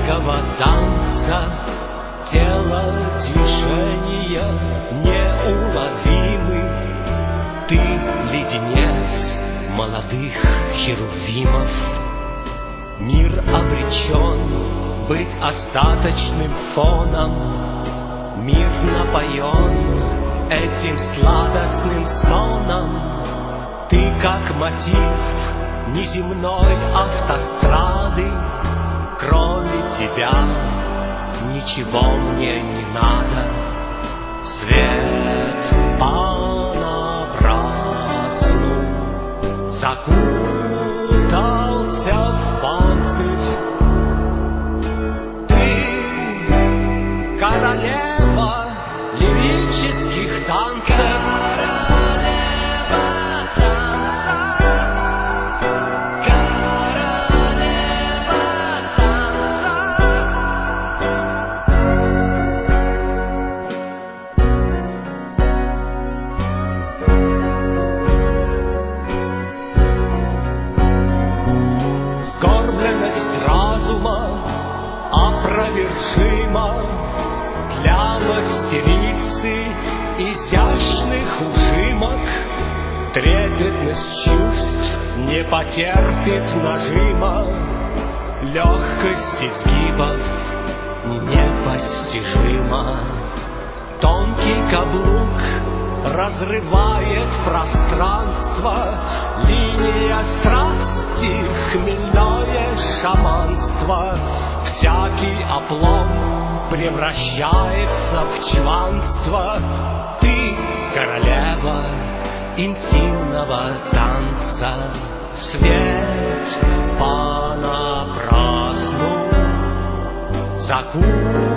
детского танца. Тело, движения неуловимы. Ты леденец молодых херувимов. Мир обречен быть остаточным фоном. Мир напоен этим сладостным стоном. Ты как мотив неземной автострады. Кроме тебя ничего мне не надо. Свет понапрасну закутался в панцирь. Ты королева лирических танцев. Скорбленность разума опровержима для мастерицы изящных ужимок. Трепетность чувств не потерпит нажима. Легкость изгибов непостижима. Тонкий каблук разрывает пространство. Линия страсти, хмельное шаманство. Всякий оплом превращается в чванство. Ты королева интимного танца. Свет понапрасну закут